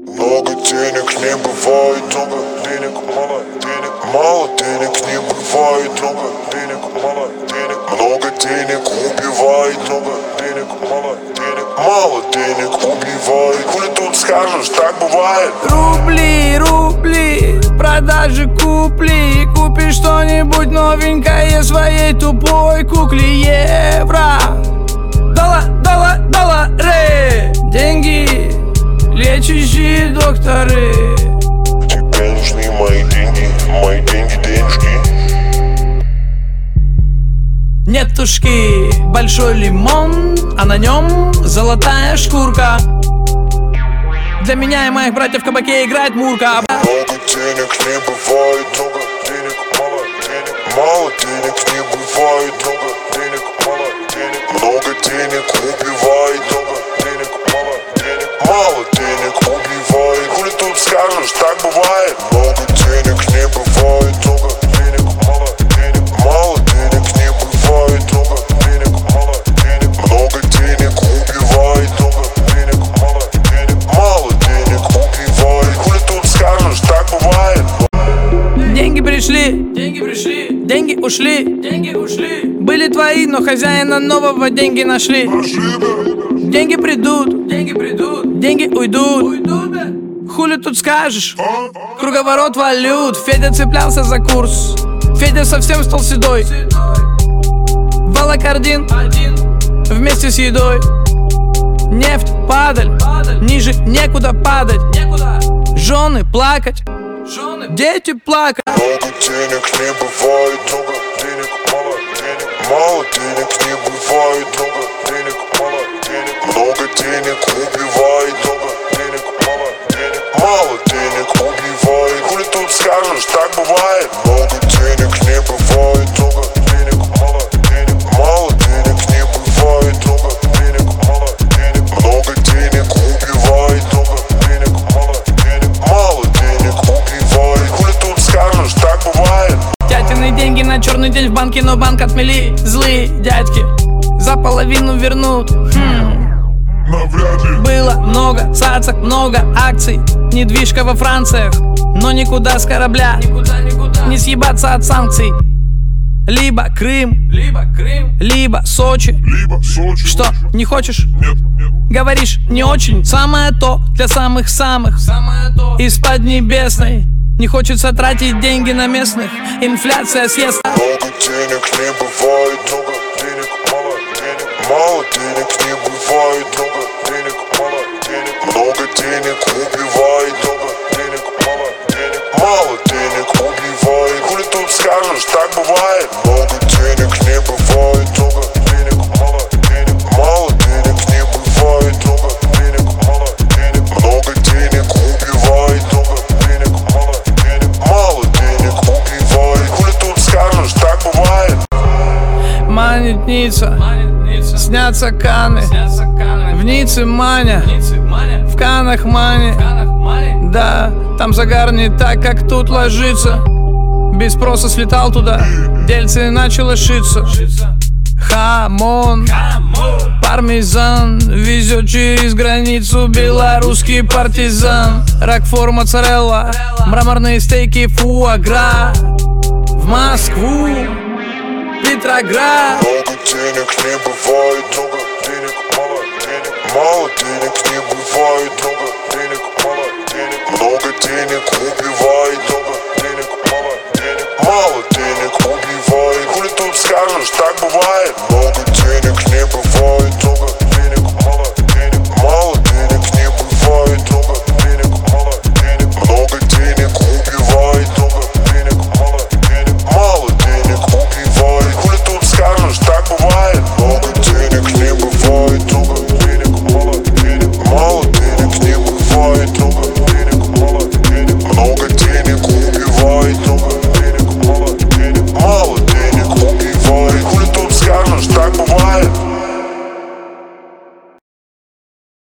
Много денег не бывает, много денег, мало денег. Мало денег не бывает, много денег, мало денег. Много денег убивает, много денег, мало денег. Мало денег убивает. Хули тут скажешь, так бывает. Рубли, рубли, продажи купли. Купи что-нибудь новенькое своей тупой кукле. Евро, доллары, деньги, лечащие докторы. Тебе нужны мои деньги, денежки. Нетушки, большой лимон, а на нем золотая шкурка. Для меня и моих братьев в кабаке играет Мурка. Много денег не бывает, много денег, мало денег. Мало денег не бывает, много денег, мало денег. Много денег убивает, много денег, мало денег. Мало денег убивает. Хули тут скажешь, так бывает. Много денег не бывает, много денег, мало денег. Мало денег не бывает, много денег, мало денег. Много денег убивает, много денег, мало денег. Мало денег убивает. Хули тут скажешь, так бывает. Деньги пришли, деньги ушли. Были твои, но хозяина нового деньги нашли. Деньги придут, деньги уйдут. Хули тут скажешь? Круговорот валют. Федя цеплялся за курс. Федя совсем стал седой. Волокордин вместе с едой. Нефть, падаль, ниже некуда падать. Жены плакать, дети плакать. Много денег не бывает, много денег, мало денег. Мало денег не бывает, много денег, мало денег. Много денег убивает, много денег, мало денег. Мало денег убивает. Хули тут скажешь, так бывает. Много денег не бывает, много денег, мало денег. Мало денег не бывает, много денег, мало денег. Много денег убивает, много денег, мало денег. Мало денег убивает. Хули тут скажешь, так бывает. Тятины деньги на черный день в банке, но банк отмели. Злые дядьки за половину вернут. Навряд ли. Было много цацок, много акций. Недвижка во Франциях, но никуда с корабля. Не съебаться от санкций. Либо Крым, либо Сочи. Что, не хочешь? Нет. Говоришь, не очень. Самое то для самых-самых. Из Поднебесной. Не хочется тратить деньги на местных. Инфляция съест. Много денег не бывает, много денег, мало денег. Мало денег не бывает, много денег, мало денег. Много денег убивает, много денег, мало денег. Мало денег убивает. Хули тут скажешь, так бывает. Много денег не бывает, много денег, мало денег. Мало денег не бывает, много денег, мало денег. Много денег убивает, много денег, мало денег. Мало денег убивает. Хули тут скажешь, так бывает. Манит Ницца, снятся Каны. В Ницце Маня, в Канах Мани. Да, там загар не так, как тут ложится. Без спроса слетал туда, дельце начало шиться. Хамон, пармезан везет через границу белорусский партизан. Рокфор, моцарелла, мраморные стейки, фуагра. В Москву, Петроград. Много денег не бывает, много денег, мало денег. Мало денег не бывает, много денег, мало денег. Много денег